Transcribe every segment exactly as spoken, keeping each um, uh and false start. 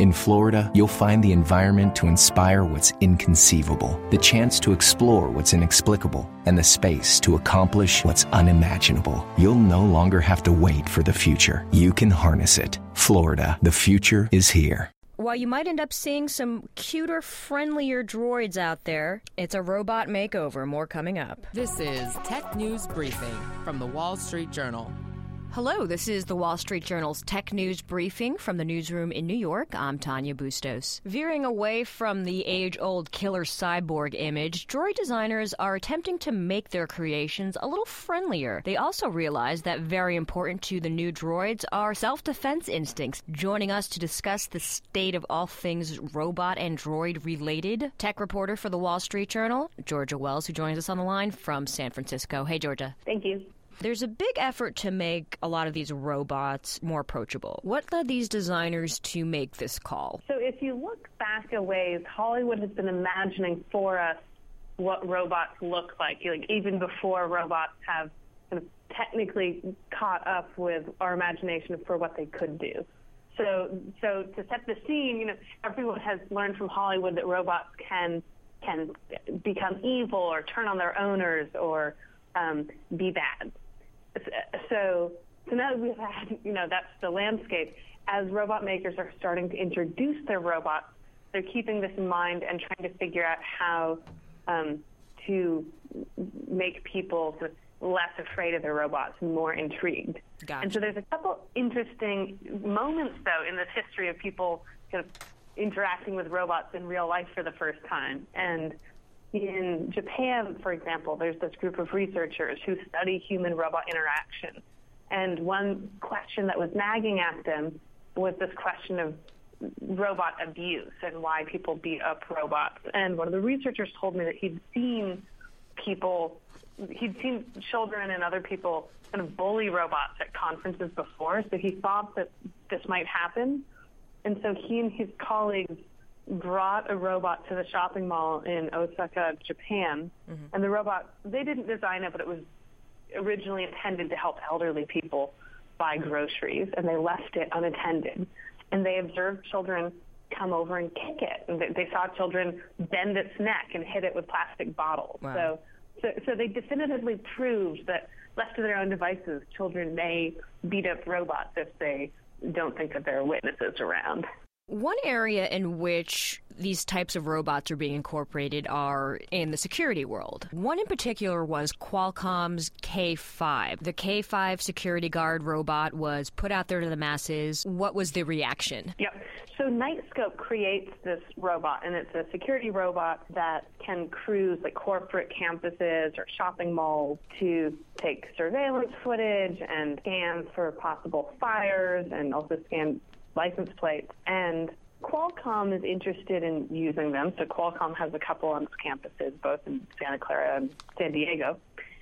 In Florida, you'll find the environment to inspire what's inconceivable, the chance to explore what's inexplicable, and the space to accomplish what's unimaginable. You'll no longer have to wait for the future. You can harness it. Florida, the future is here. While you might end up seeing some cuter, friendlier droids out there, it's a robot makeover. More coming up. This is Tech News Briefing from the Wall Street Journal. Hello, this is the Wall Street Journal's Tech News Briefing from the newsroom in New York. I'm Tanya Bustos. Veering away from the age-old killer cyborg image, droid designers are attempting to make their creations a little friendlier. They also realize that very important to the new droids are self-defense instincts. Joining us to discuss the state of all things robot and droid-related, tech reporter for the Wall Street Journal, Georgia Wells, who joins us on the line from San Francisco. Hey, Georgia. Thank you. There's a big effort to make a lot of these robots more approachable. What led these designers to make this call? So if you look back a ways, Hollywood has been imagining for us what robots look like, like even before robots have kind of technically caught up with our imagination for what they could do. So, so to set the scene, you know, everyone has learned from Hollywood that robots can can become evil or turn on their owners or um, be bad. So, so now that we've had, you know, that's the landscape. As robot makers are starting to introduce their robots, they're keeping this in mind and trying to figure out how um, to make people sort of less afraid of their robots and more intrigued. Gotcha. And so there's a couple interesting moments, though, in this history of people kind of interacting with robots in real life for the first time. And in Japan, for example, there's this group of researchers who study human-robot interaction. And one question that was nagging at them was this question of robot abuse and why people beat up robots. And one of the researchers told me that he'd seen people, he'd seen children and other people kind of bully robots at conferences before, so he thought that this might happen. And so he and his colleagues brought a robot to the shopping mall in Osaka, Japan. Mm-hmm. And the robot, they didn't design it, but it was originally intended to help elderly people buy groceries, and they left it unattended. And they observed children come over and kick it. And they, they saw children bend its neck and hit it with plastic bottles. Wow. So, so, so they definitively proved that left to their own devices, children may beat up robots if they don't think that there are witnesses around. One area in which these types of robots are being incorporated are in the security world. One in particular was Qualcomm's K five. The K five security guard robot was put out there to the masses. What was the reaction? Yep. So Knightscope creates this robot, and it's a security robot that can cruise like corporate campuses or shopping malls to take surveillance footage and scan for possible fires and also scan license plates. And Qualcomm is interested in using them. So Qualcomm has a couple on its campuses, both in Santa Clara and San Diego.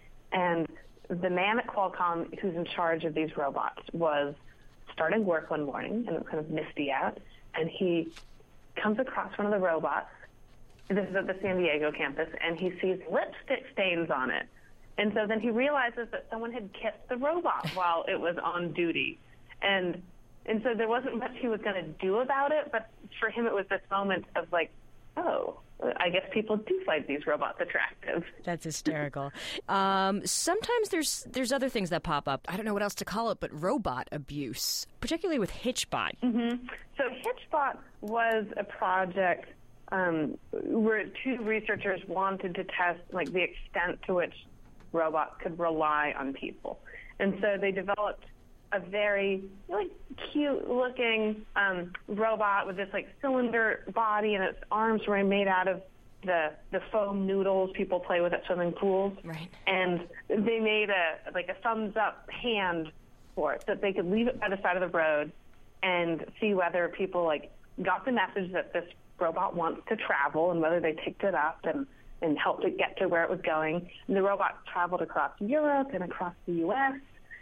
And the man at Qualcomm who's in charge of these robots was starting work one morning, and it was kind of misty out, and he comes across one of the robots. This is at the San Diego campus, and he sees lipstick stains on it. And so then he realizes that someone had kissed the robot while it was on duty. And And so there wasn't much he was going to do about it, but for him it was this moment of like, oh, I guess people do find these robots attractive. That's hysterical. um, sometimes there's there's other things that pop up. I don't know what else to call it, but robot abuse, particularly with Hitchbot. Mm-hmm. So Hitchbot was a project um, where two researchers wanted to test like the extent to which robots could rely on people. And so they developed a very really cute-looking um, robot with this like cylinder body, and its arms were made out of the the foam noodles people play with at swimming pools. Right. And they made a like a thumbs-up hand for it, so that they could leave it by the side of the road and see whether people like got the message that this robot wants to travel and whether they picked it up and and helped it get to where it was going. And the robot traveled across Europe and across the U S,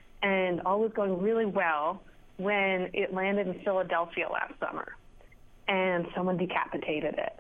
and all was going really well when it landed in Philadelphia last summer, and someone decapitated it.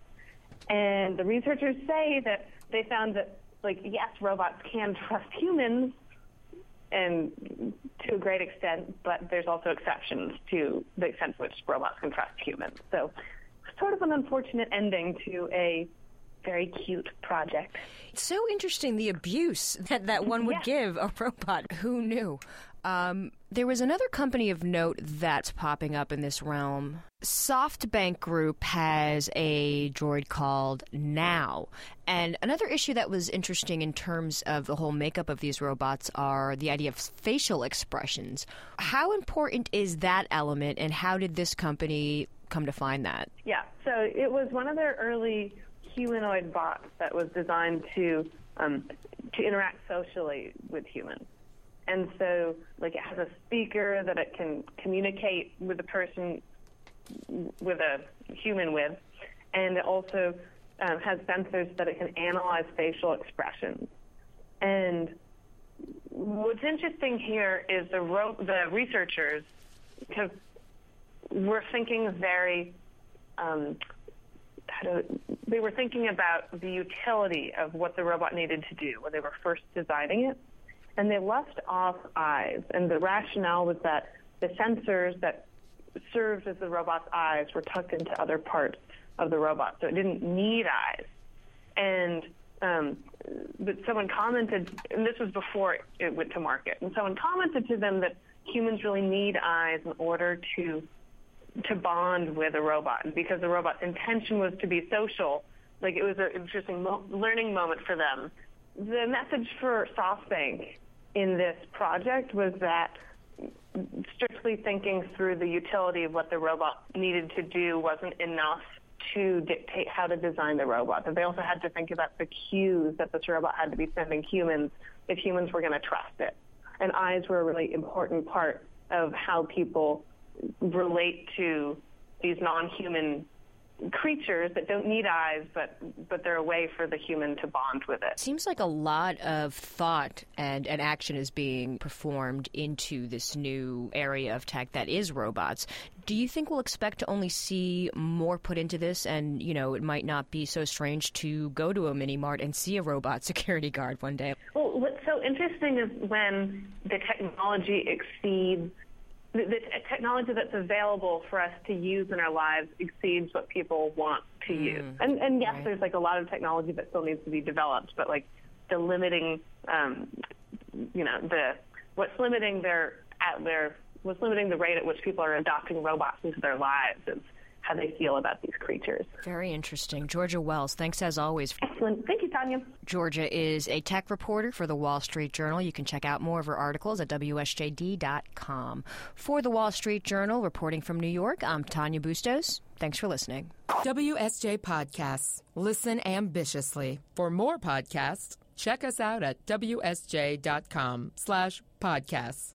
And the researchers say that they found that, like, yes, robots can trust humans, and to a great extent, but there's also exceptions to the extent to which robots can trust humans. So sort of an unfortunate ending to a very cute project. It's so interesting, the abuse that, that one would yeah. give a robot. Who knew? Um, there was another company of note that's popping up in this realm. SoftBank Group has a droid called Now. And another issue that was interesting in terms of the whole makeup of these robots are the idea of facial expressions. How important is that element, and how did this company come to find that? Yeah, so it was one of their early humanoid bots that was designed to um, to interact socially with humans. And so, like, it has a speaker that it can communicate with a person, with a human with, and it also um, has sensors that it can analyze facial expressions. And what's interesting here is the ro- the researchers have, were thinking very, um, how to, they were thinking about the utility of what the robot needed to do when they were first designing it. And they left off eyes, and the rationale was that the sensors that served as the robot's eyes were tucked into other parts of the robot, so it didn't need eyes. And um, but someone commented, and this was before it went to market, and someone commented to them that humans really need eyes in order to to bond with a robot, and because the robot's intention was to be social, like it was an interesting mo- learning moment for them. The message for SoftBank in this project was that strictly thinking through the utility of what the robot needed to do wasn't enough to dictate how to design the robot. That they also had to think about the cues that this robot had to be sending humans if humans were going to trust it. And eyes were a really important part of how people relate to these non-human creatures that don't need eyes, but but they're a way for the human to bond with it. Seems like a lot of thought and, and action is being performed into this new area of tech that is robots. Do you think we'll expect to only see more put into this, and, you know, it might not be so strange to go to a mini mart and see a robot security guard one day? Well, what's so interesting is when the technology exceeds The, the technology that's available for us to use in our lives exceeds what people want to mm. use. And, and yes, right. there's like a lot of technology that still needs to be developed, but like the limiting, um, you know, the what's limiting their at their what's limiting the rate at which people are adopting robots into their lives is how they feel about these creatures. Very interesting. Georgia Wells, thanks as always. Excellent. Thank you, Tanya. Georgia is a tech reporter for The Wall Street Journal. You can check out more of her articles at W S J D dot com. For The Wall Street Journal, reporting from New York, I'm Tanya Bustos. Thanks for listening. W S J Podcasts. Listen ambitiously. For more podcasts, check us out at W S J dot com slash podcasts.